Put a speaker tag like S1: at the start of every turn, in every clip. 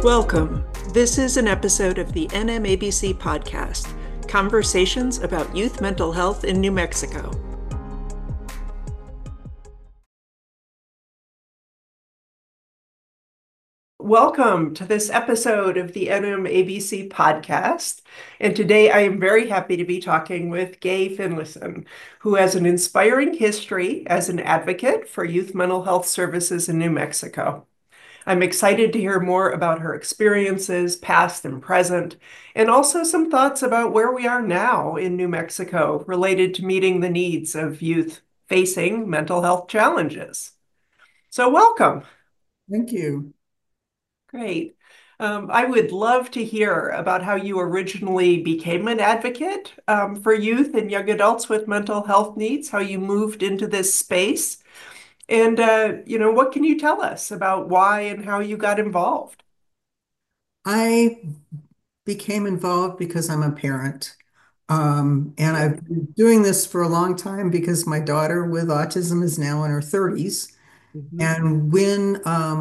S1: Welcome. This is an episode of the NMABC podcast, Conversations about Youth Mental Health in New Mexico. Welcome to this episode of the NMABC podcast. And today I am very happy to be talking with Gay Finlayson, who has an inspiring history as an advocate for youth mental health services in New Mexico. I'm excited to hear more about her experiences, past and present, and also some thoughts about where we are now in New Mexico related to meeting the needs of youth facing mental health challenges. So welcome.
S2: Thank you.
S1: Great. I would love to hear about how you originally became an advocate for youth and young adults with mental health needs, how you moved into this space. And, what can you tell us about why and how you got involved?
S2: I became involved because I'm a parent. And I've been doing this for a long time because my daughter with autism is now in her 30s.
S1: Mhm.
S2: And when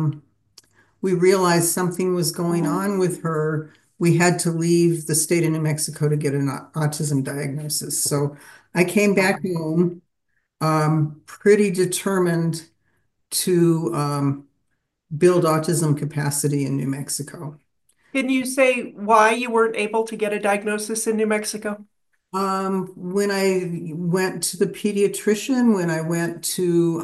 S2: we realized something was going on with her, we had to leave the state of New Mexico to get an autism diagnosis. So I came back home, pretty determined to build autism capacity in New Mexico.
S1: Can you say why you weren't able to get a diagnosis in New Mexico?
S2: When I went to the pediatrician, when I went to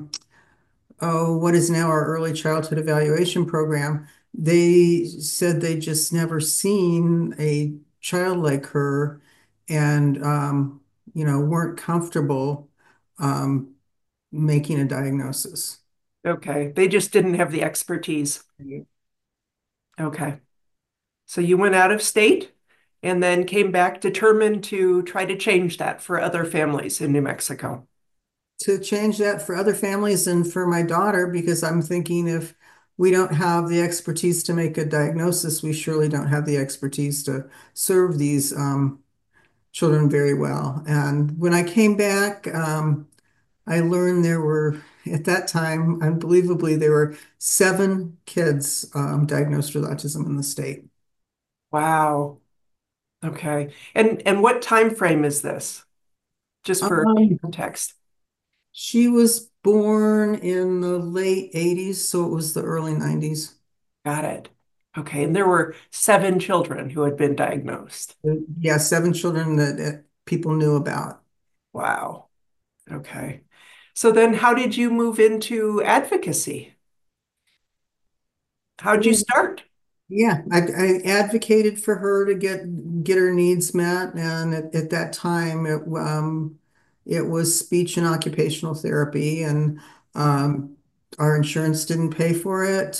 S2: what is now our early childhood evaluation program, they said they just never seen a child like her and weren't comfortable um, making a diagnosis.
S1: Okay, they just didn't have the expertise. Okay, so you went out of state and then came back determined to try to change that for other families in New Mexico.
S2: To change that for other families and for my daughter, because I'm thinking if we don't have the expertise to make a diagnosis, we surely don't have the expertise to serve these children very well. And when I came back, I learned there were, at that time, unbelievably, there were 7 kids diagnosed with autism in the state.
S1: Wow. Okay. And what time frame is this? Just for
S2: Um,
S1: context.
S2: she was born in the late 80s, so it was the early 90s.
S1: Got it. Okay. And there were 7 children who had been diagnosed.
S2: Yeah, 7 children that people knew about.
S1: Wow. Okay. So then how did you move into advocacy? How'd you
S2: Well,
S1: start?
S2: yeah, I advocated for her to get her needs met, and at that time it was speech and occupational therapy, and our insurance didn't pay for it.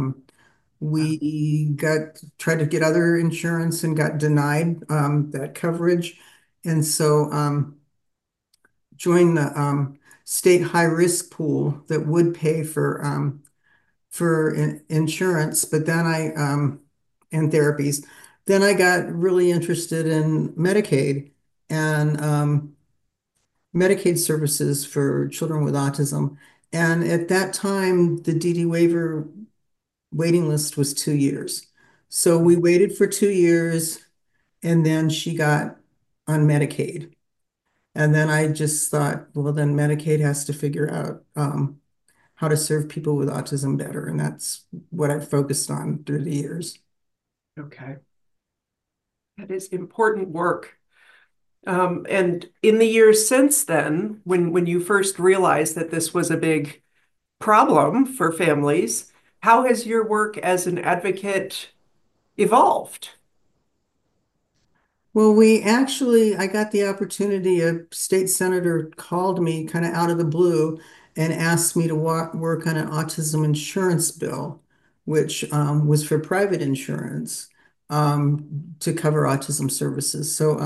S2: We got tried to get other insurance and got denied that coverage, and so joined the state high risk pool that would pay for insurance, but then and therapies. Then I got really interested in Medicaid and Medicaid services for children with autism. And at that time, the DD waiver waiting list was 2 years. So we waited for 2 years and then she got on Medicaid. And then I just thought, well, then Medicaid has to figure out how to serve people with autism better. And that's what I've focused on through the years.
S1: Okay. That is important work. And in the years since then, when you first realized that this was a big problem for families, how has your work as an advocate evolved?
S2: Well, I got the opportunity, a state senator called me kind of out of the blue and asked me to work on an autism insurance bill, which was for private insurance to cover autism services. So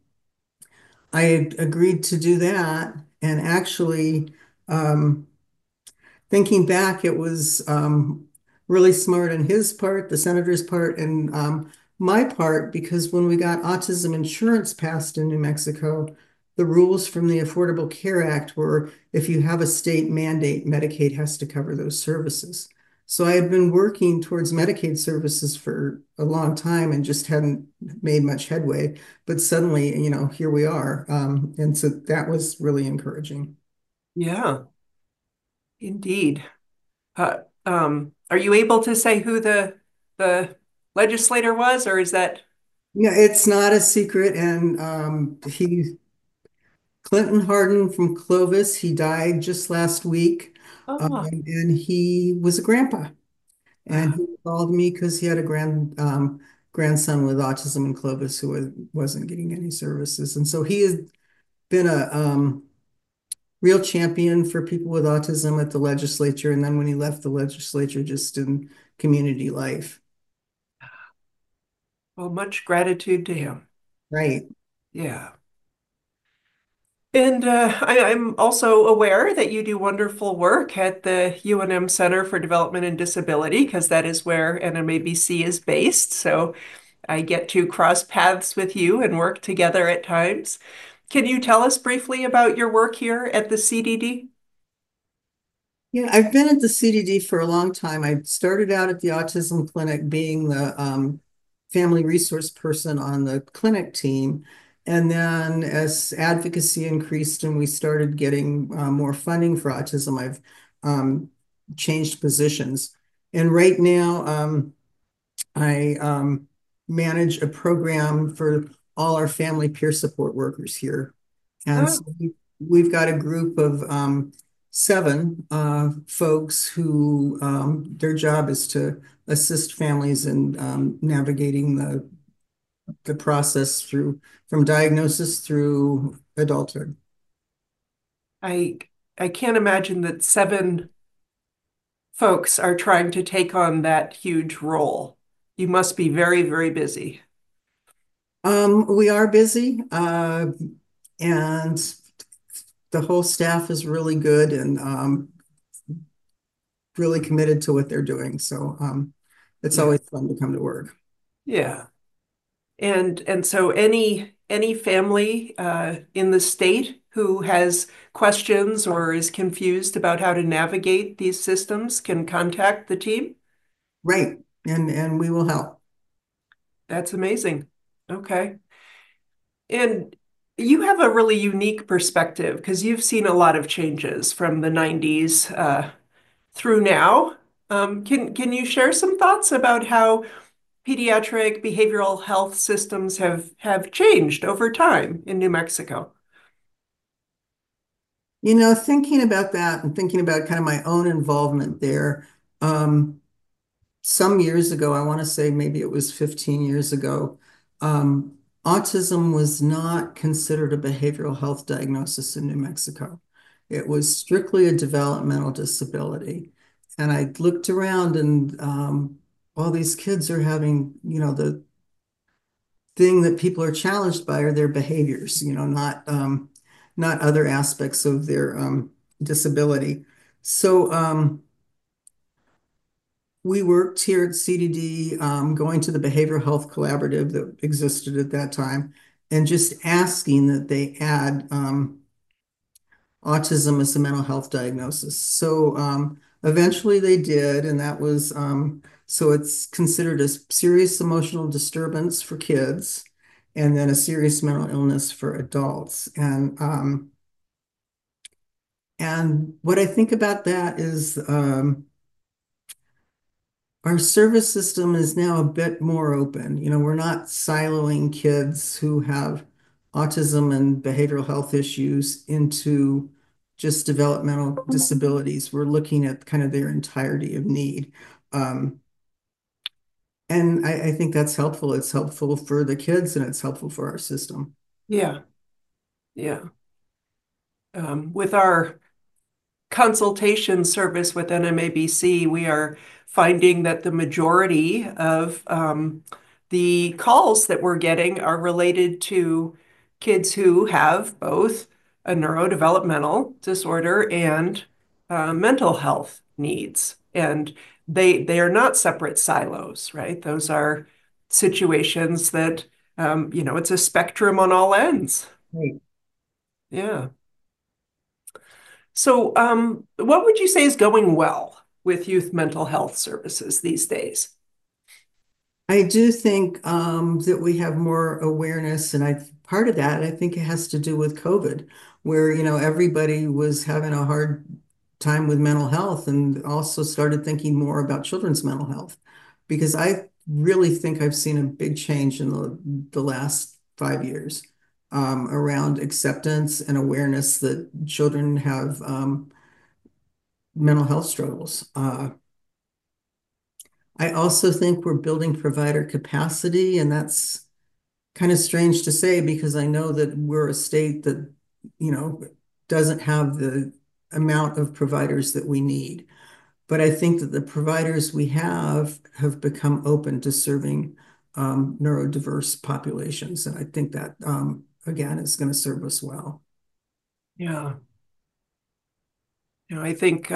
S2: I agreed to do that. And actually, um, thinking back, it was really smart on his part, the senator's part, and my part, because when we got autism insurance passed in New Mexico, the rules from the Affordable Care Act were if you have a state mandate, Medicaid has to cover those services. So I had been working towards Medicaid services for a long time and just hadn't made much headway. But suddenly, here we are. And so that was really encouraging.
S1: Yeah, indeed. Are you able to say who the legislator was, or is that?
S2: Yeah, it's not a secret. And Clinton Hardin from Clovis, he died just last week.
S1: Oh,
S2: And he was a grandpa. And
S1: wow.
S2: he called me because he had a grandson with autism in Clovis who wasn't getting any services. And so he has been a real champion for people with autism at the legislature. And then when he left the legislature, just in community life.
S1: Well, much gratitude to him.
S2: Right.
S1: Yeah. And I'm also aware that you do wonderful work at the UNM Center for Development and Disability, because that is where NMABC is based. So I get to cross paths with you and work together at times. Can you tell us briefly about your work here at the CDD?
S2: Yeah, I've been at the CDD for a long time. I started out at the autism clinic being the family resource person on the clinic team. And then as advocacy increased and we started getting more funding for autism, I've changed positions. And right now, I manage a program for all our family peer support workers here. And so
S1: Oh,
S2: we've got a group of seven folks who their job is to assist families in navigating the process through from diagnosis through adulthood.
S1: I I can't imagine that seven folks are trying to take on that huge role. You must be very, very busy.
S2: We are busy, and the whole staff is really good and really committed to what they're doing. So it's
S1: Yeah.
S2: always fun to come to work.
S1: Yeah. And so any family in the state who has questions or is confused about how to navigate these systems can contact the team.
S2: Right. And we will help.
S1: That's amazing. Okay. And you have a really unique perspective because you've seen a lot of changes from the 90s through now. Can you share some thoughts about how pediatric behavioral health systems have changed over time in New Mexico?
S2: Thinking about that and thinking about kind of my own involvement there, um, some years ago, I want to say maybe it was 15 years ago, autism was not considered a behavioral health diagnosis in New Mexico. It was strictly a developmental disability. And I looked around and all these kids are having, the thing that people are challenged by are their behaviors, not other aspects of their disability. So we worked here at CDD, going to the Behavioral Health Collaborative that existed at that time, and just asking that they add autism as a mental health diagnosis. So eventually they did, and that was so it's considered a serious emotional disturbance for kids, and then a serious mental illness for adults. And what I think about that is our service system is now a bit more open. We're not siloing kids who have autism and behavioral health issues into just developmental disabilities. We're looking at kind of their entirety of need. Um, and I think that's helpful. It's helpful for the kids and it's helpful for our system.
S1: Yeah, yeah. With our consultation service with NMABC, we are finding that the majority of the calls that we're getting are related to kids who have both a neurodevelopmental disorder and mental health needs. And they are not separate silos, right? Those are situations that it's a spectrum on all ends.
S2: Right.
S1: Yeah. So, what would you say is going well? with youth mental health services these days.
S2: I do think that we have more awareness, and part of that I think it has to do with COVID, where everybody was having a hard time with mental health, and also started thinking more about children's mental health, because I really think I've seen a big change in the last 5 years around acceptance and awareness that children have mental health struggles. I also think we're building provider capacity, and that's kind of strange to say because I know that we're a state that, you know, doesn't have the amount of providers that we need. But I think that the providers we have become open to serving neurodiverse populations. And I think that, again, is going to serve us well.
S1: Yeah. I think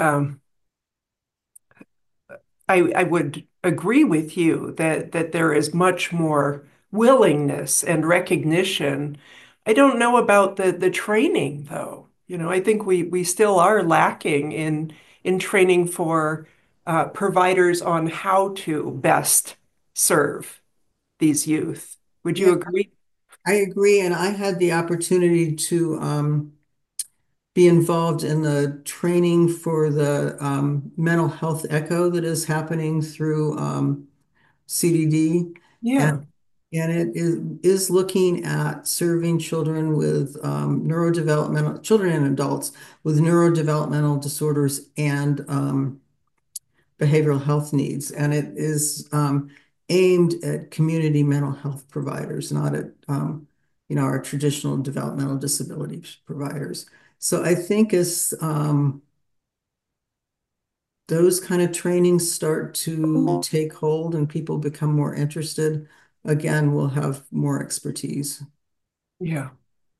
S1: I would agree with you that there is much more willingness and recognition. I don't know about the training though. I think we still are lacking in training for providers on how to best serve these youth. Would you
S2: Yeah,
S1: agree?
S2: I agree. And I had the opportunity to be involved in the training for the mental health echo that is happening through CDD.
S1: Yeah.
S2: And, and it is looking at serving children with neurodevelopmental, children and adults with neurodevelopmental disorders and behavioral health needs. And it is aimed at community mental health providers, not at our traditional developmental disability providers. So I think as those kind of trainings start to take hold and people become more interested, again, we'll have more expertise.
S1: Yeah.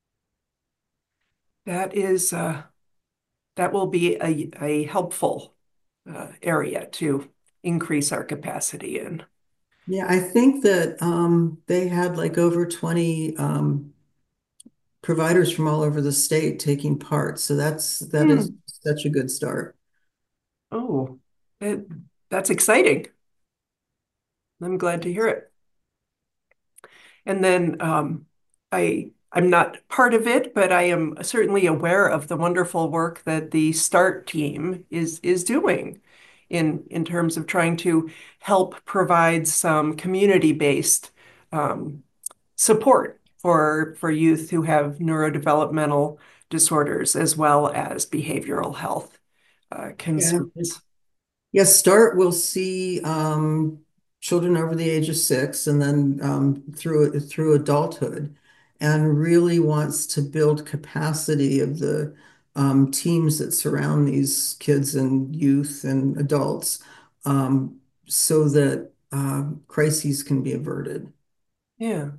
S1: That is that will be a helpful area to increase our capacity in.
S2: Yeah, I think that they had like over 20 providers from all over the state taking part. So that is
S1: Hmm.
S2: such a good start.
S1: Oh, that, that's exciting. I'm glad to hear it. And then I'm not part of it, but I am certainly aware of the wonderful work that the START team is doing in terms of trying to help provide some community-based um, support for youth who have neurodevelopmental disorders as well as behavioral health
S2: Yeah.
S1: concerns.
S2: Yes, START will see children over the age of 6 and then through adulthood, and really wants to build capacity of the teams that surround these kids and youth and adults so that crises can be averted.
S1: Yeah.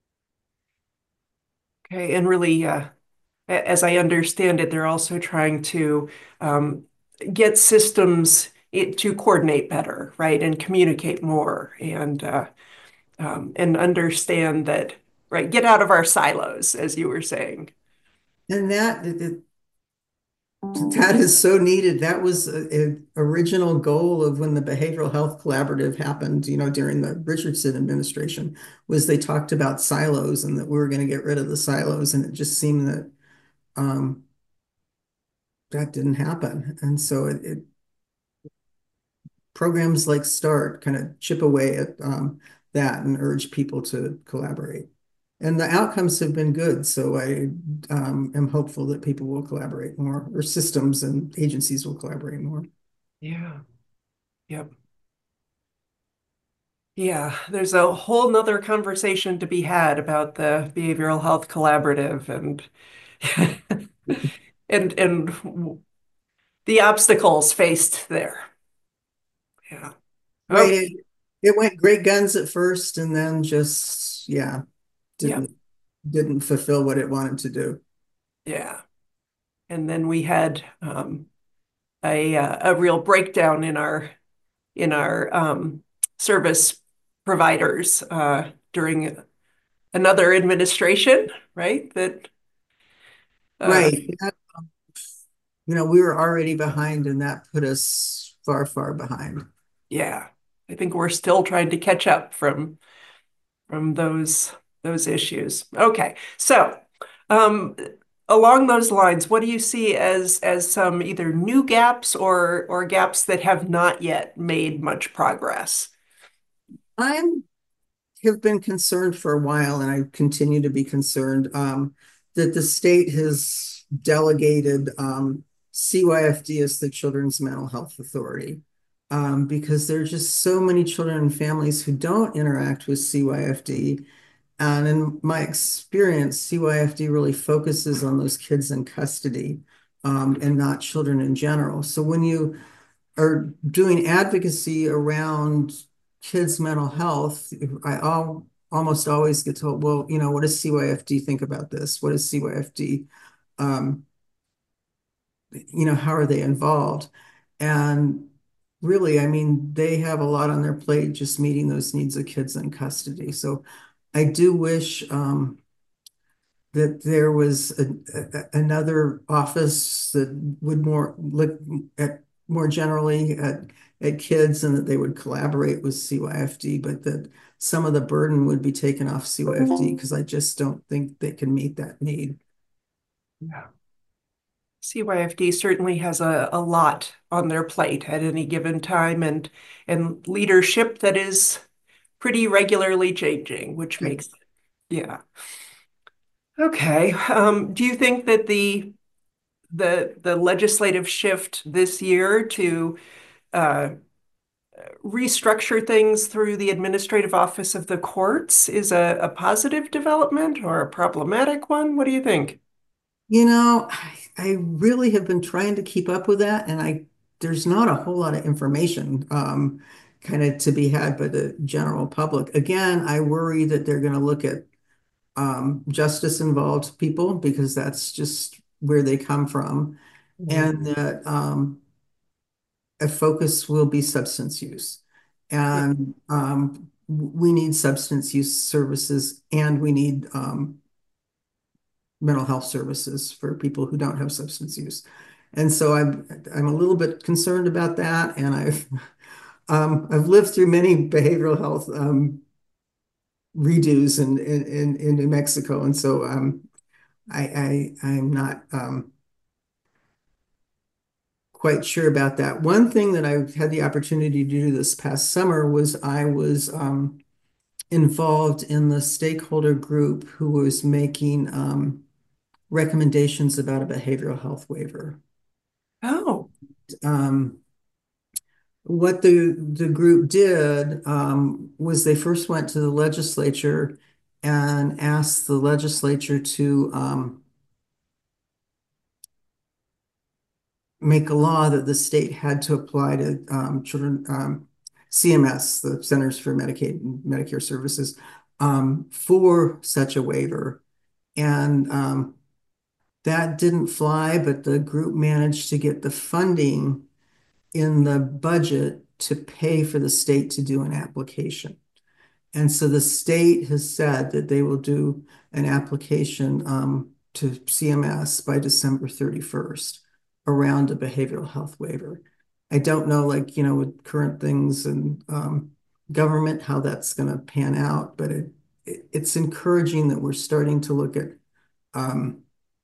S1: Okay. And really, as I understand it, they're also trying to um, get systems to coordinate better, right, and communicate more, and understand that, right, get out of our silos, as you were saying.
S2: And that is so needed. That was a original goal of when the Behavioral Health Collaborative happened, during the Richardson administration, was they talked about silos and that we were going to get rid of the silos. And it just seemed that that didn't happen. And so programs like START kind of chip away at that and urge people to collaborate. And the outcomes have been good. So I am hopeful that people will collaborate more, or systems and agencies will collaborate more.
S1: Yeah. Yep. Yeah, there's a whole nother conversation to be had about the Behavioral Health Collaborative and and the obstacles faced there. Yeah.
S2: Right.
S1: Oh,
S2: It went great guns at first and then just, yeah,
S1: yeah,
S2: didn't fulfill what it wanted to do.
S1: yeah. And then we had a real breakdown in our service providers during another administration, right? That uh,
S2: Right. We were already behind and that put us far, far behind.
S1: Yeah. I think we're still trying to catch up from those issues. Okay. So, um, along those lines, what do you see as some either new gaps or gaps that have not yet made much progress?
S2: I have been concerned for a while, and I continue to be concerned that the state has delegated CYFD as the Children's Mental Health Authority because there are just so many children and families who don't interact with CYFD. And in my experience, CYFD really focuses on those kids in custody and not children in general. So when you are doing advocacy around kids' mental health, almost always get told, well, what does CYFD think about this? What does CYFD, um, how are they involved? And really, I mean, they have a lot on their plate just meeting those needs of kids in custody. So I do wish that there was another office that would more look at more generally at kids and that they would collaborate with CYFD, but that some of the burden would be taken off CYFD because I just don't think they can meet that need.
S1: Yeah. CYFD certainly has a lot on their plate at any given time and leadership that is pretty regularly changing, which
S2: Right.
S1: makes it, yeah. Okay. Do you think that the legislative shift this year to uh, restructure things through the administrative office of the courts is a positive development or a problematic one? What do you think?
S2: I really have been trying to keep up with that, and there's not a whole lot of information kind of to be had by the general public. Again, I worry that they're going to look at justice involved people because that's just where they come from, and
S1: Mm.
S2: that a focus will be substance use.
S1: Yeah.
S2: And we need substance use services, and we need mental health services for people who don't have substance use. And so I'm a little bit concerned about that. And I've lived through many behavioral health redos in New Mexico, and so I'm not quite sure about that. One thing that I had the opportunity to do this past summer was I was involved in the stakeholder group who was making recommendations about a behavioral health waiver.
S1: Oh,
S2: Um, what the group did was they first went to the legislature and asked the legislature to make a law that the state had to apply to children, CMS, the Centers for Medicaid and Medicare Services, for such a waiver. And that didn't fly, but the group managed to get the funding in the budget to pay for the state to do an application. And so the state has said that they will do an application to CMS by December 31st around a behavioral health waiver. I don't know, like, with current things and government, how that's going to pan out, but it's encouraging that we're starting to look at um,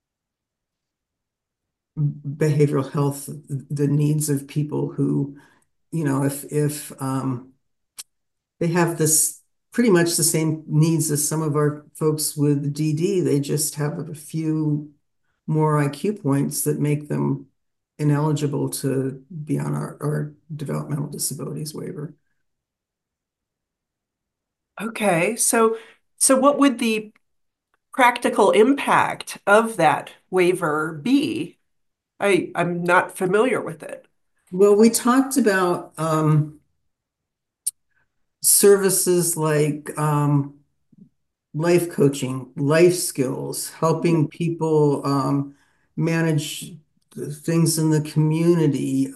S2: behavioral health, the needs of people who, if they have this pretty much the same needs as some of our folks with DD. They just have a few more IQ points that make them ineligible to be on our developmental disabilities waiver.
S1: okay. So what would the practical impact of that waiver be? I'm not familiar with it.
S2: Well, we talked about services like life coaching, life skills, helping people manage things in the community,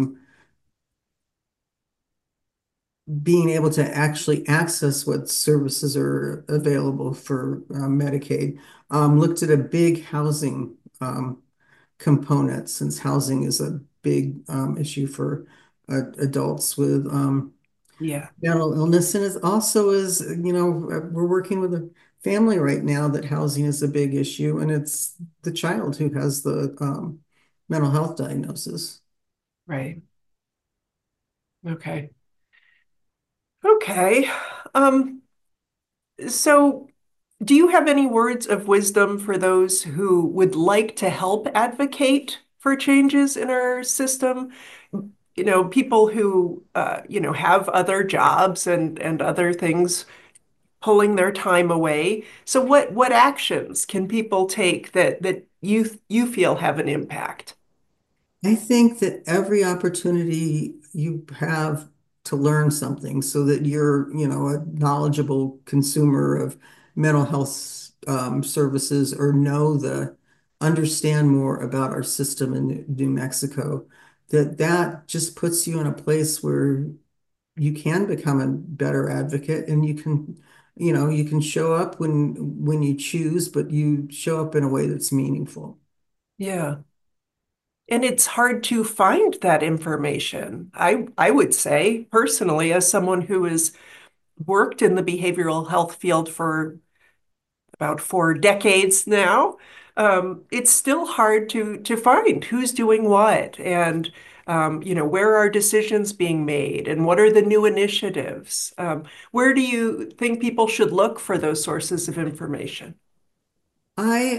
S2: being able to actually access what services are available for Medicaid. Looked at a big housing component since housing is a big issue for adults with
S1: Yeah,
S2: mental illness. And it also is, we're working with a family right now that housing is a big issue, and it's the child who has the mental health diagnosis.
S1: right. Okay. Okay. Um, so do you have any words of wisdom for those who would like to help advocate for changes in our system? People who have other jobs and other things pulling their time away. So what actions can people take that you feel have an impact?
S2: I think that every opportunity you have to learn something so that you're, a knowledgeable consumer of mental health services or understand more about our system in New Mexico, that just puts you in a place where you can become a better advocate and you can show up when you choose, but you show up in a way that's meaningful.
S1: Yeah. And it's hard to find that information. I would say personally, as someone who has worked in the behavioral health field for about 4 decades now, it's still hard to find who's doing what and where are decisions being made and what are the new initiatives. Where do you think people should look for those sources of information?
S2: I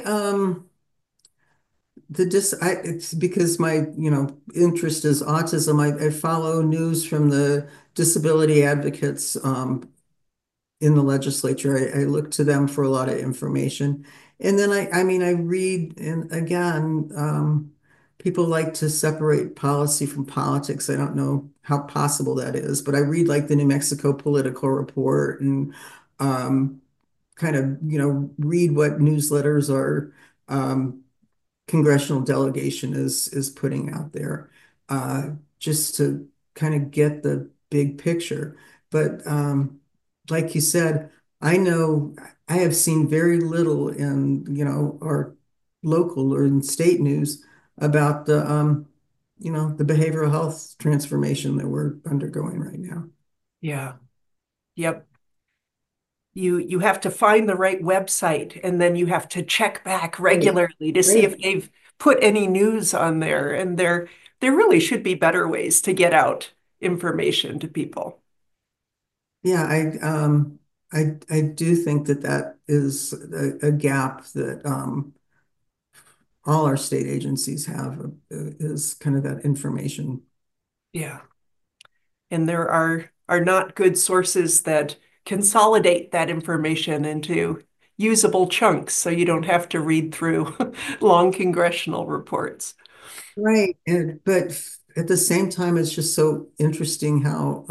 S2: it's because my interest is autism. I follow news from the disability advocates in the legislature. I look to them for a lot of information. And then I mean, I read, and again, people like to separate policy from politics. I don't know how possible that is, but I read like the New Mexico Political Report and um, kind of, read what newsletters are congressional delegation is putting out there, just to kind of get the big picture. But like you said, I know I have seen very little in our local or in state news about the behavioral health transformation that we're undergoing right now.
S1: Yeah. Yep. You have to find the right website and then you have to check back
S2: Right.
S1: regularly to see if
S2: Right.
S1: they've put any news on there. And there really should be better ways to get out information to people.
S2: Yeah, I do think that is a gap that all our state agencies have, is kind of that information.
S1: Yeah. And there are not good sources that consolidate that information into usable chunks so you don't have to read through long congressional reports.
S2: Right. But at the same time, it's just so interesting how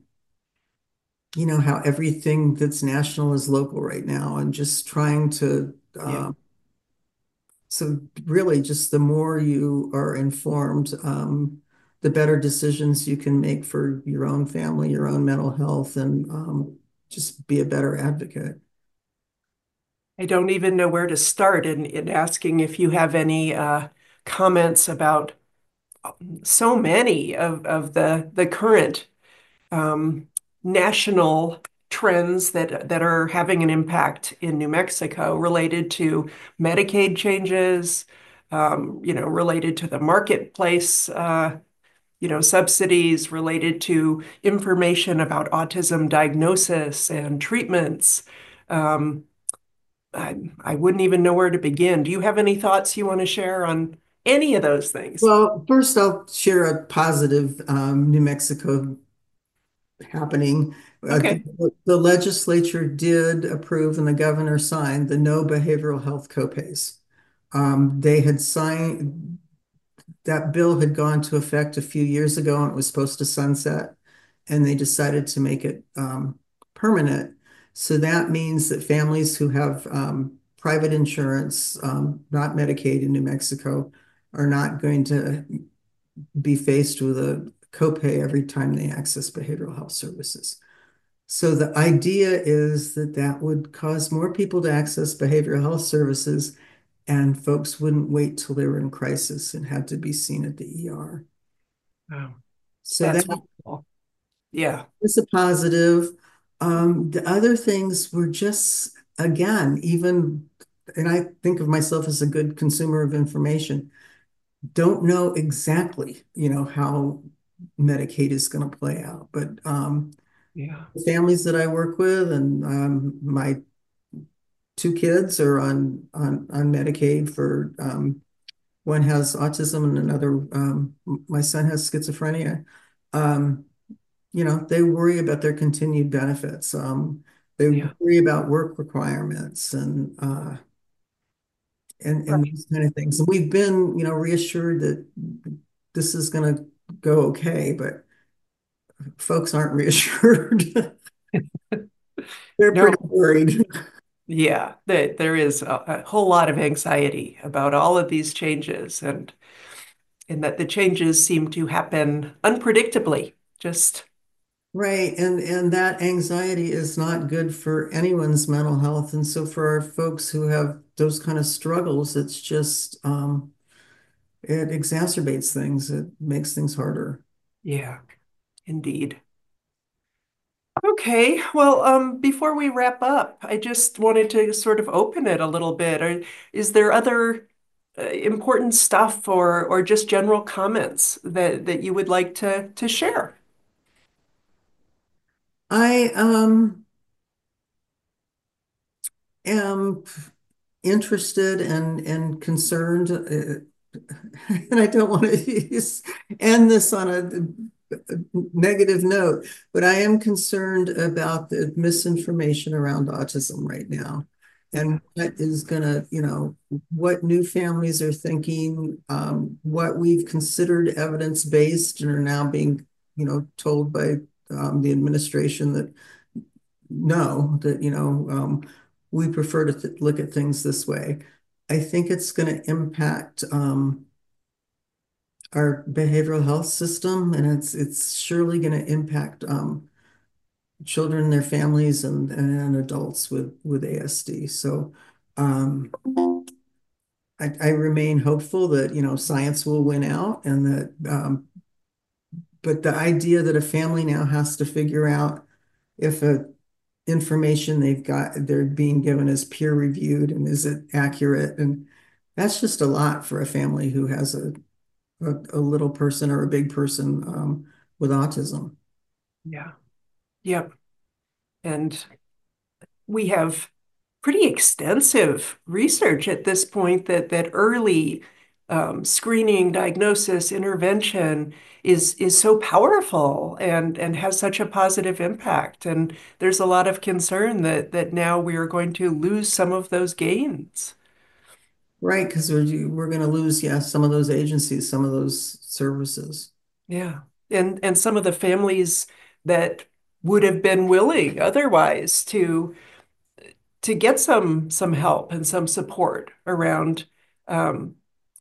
S2: how everything that's national is local right now, and just trying to
S1: Yeah.
S2: so really just the more you are informed, the better decisions you can make for your own family, your own mental health, and just be a better advocate.
S1: I don't even know where to start in asking if you have any comments about so many of the current um, national trends that are having an impact in New Mexico related to Medicaid changes, related to the marketplace, subsidies, related to information about autism diagnosis and treatments. Um, I wouldn't even know where to begin. Do you have any thoughts you want to share on any of those things?
S2: Well, first I'll share a positive New Mexico happening.
S1: Okay.
S2: The legislature did approve and the governor signed the no behavioral health copays. They had signed that bill had gone to effect a few years ago and it was supposed to sunset, and they decided to make it permanent. So that means that families who have private insurance, not Medicaid in New Mexico, are not going to be faced with a copay every time they access behavioral health services. So the idea is that that would cause more people to access behavioral health services, and folks wouldn't wait till they were in crisis and had to be seen at the ER.
S1: Wow.
S2: So that
S1: That's wonderful. Yeah.
S2: was a positive. The other things were just, again, even, and I think of myself as a good consumer of information, don't know exactly, how Medicaid is going to play out. But
S1: Yeah.
S2: the families that I work with and my two kids are on Medicaid for one has autism and another my son has schizophrenia. Um, they worry about their continued benefits. They
S1: Yeah.
S2: worry about work requirements and
S1: Right.
S2: these kind of things. And we've been, reassured that this is going to go okay, but folks aren't reassured. They're pretty
S1: No.
S2: worried.
S1: Yeah. There is a whole lot of anxiety about all of these changes, and that the changes seem to happen unpredictably. Just,
S2: Right. And that anxiety is not good for anyone's mental health. And so for our folks who have those kind of struggles, it's just it exacerbates things. It makes things harder.
S1: yeah, indeed. Okay, well, before we wrap up, I just wanted to sort of open it a little bit. Is there other important stuff or just general comments that you would like to share?
S2: I am interested and concerned, and I don't want to end this on a negative note, but I am concerned about the misinformation around autism right now.
S1: Yeah,
S2: And what is going to, what new families are thinking, what we've considered evidence-based and are now being, told by the administration that no, that, we prefer to look at things this way. I think it's going to impact our behavioral health system, and it's surely going to impact children, their families, and adults with ASD. So um, I remain hopeful that science will win out, and that but the idea that a family now has to figure out if a information they're being given is peer reviewed and is it accurate, and that's just a lot for a family who has a little person or a big person with autism.
S1: yeah, yep. And we have pretty extensive research at this point that early screening, diagnosis, intervention is so powerful and has such a positive impact. And there's a lot of concern that now we are going to lose some of those gains.
S2: Right, because we're going to lose, yeah, some of those agencies, some of those services.
S1: Yeah. And some of the families that would have been willing otherwise to get some help and some support around um,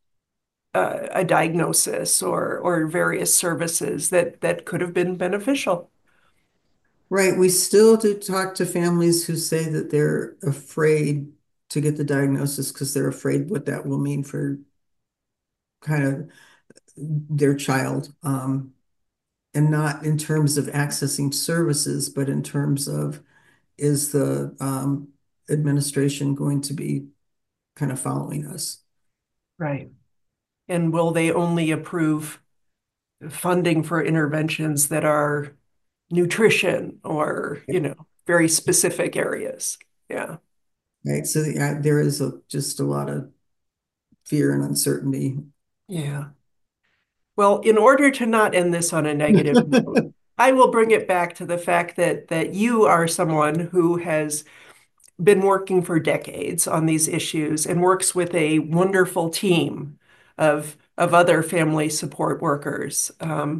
S1: a diagnosis or various services that could have been beneficial.
S2: Right, we still do talk to families who say that they're afraid to get the diagnosis because they're afraid what that will mean for kind of their child. And not in terms of accessing services, but in terms of is the administration going to be kind of following us?
S1: Right. And will they only approve funding for interventions that are nutrition or, very specific areas? Yeah.
S2: Right. So there is just a lot of fear and uncertainty.
S1: Yeah. Well, in order to not end this on a negative note, I will bring it back to the fact that you are someone who has been working for decades on these issues and works with a wonderful team of other family support workers,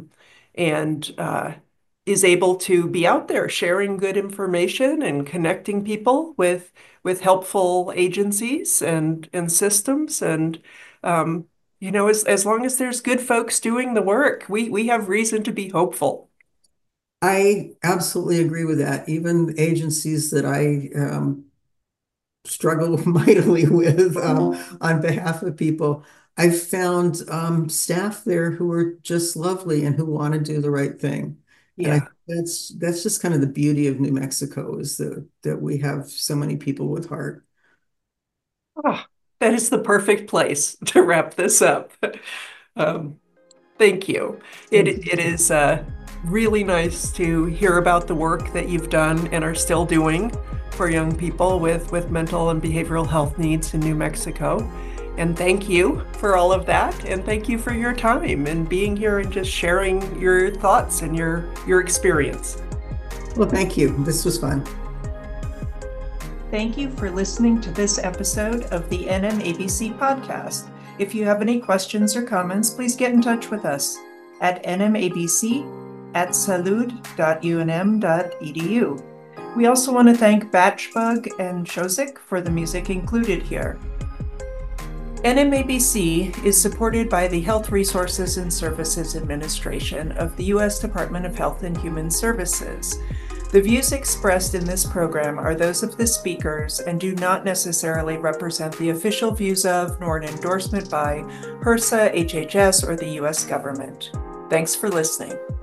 S1: and is able to be out there sharing good information and connecting people with helpful agencies and systems. And as long as there's good folks doing the work, we have reason to be hopeful.
S2: I absolutely agree with that. Even agencies that I struggle mightily with on behalf of people. I've found staff there who are just lovely and who want to do the right thing. And I
S1: Yeah.
S2: think that's just kind of the beauty of New Mexico is that we have so many people with heart.
S1: Oh, that is the perfect place to wrap this up. Um, Thank you.
S2: Thank
S1: It
S2: you.
S1: is really nice to hear about the work that you've done and are still doing for young people with mental and behavioral health needs in New Mexico. And thank you for all of that. And thank you for your time and being here and just sharing your thoughts and your experience.
S2: Well, thank you. This was fun.
S1: Thank you for listening to this episode of the NMABC podcast. If you have any questions or comments, please get in touch with us at nmabc@salud.unm.edu. We also want to thank Batchbug and Shozik for the music included here. NMABC is supported by the Health Resources and Services Administration of the U.S. Department of Health and Human Services. The views expressed in this program are those of the speakers and do not necessarily represent the official views of, nor an endorsement by, HRSA, HHS, or the U.S. government. Thanks for listening.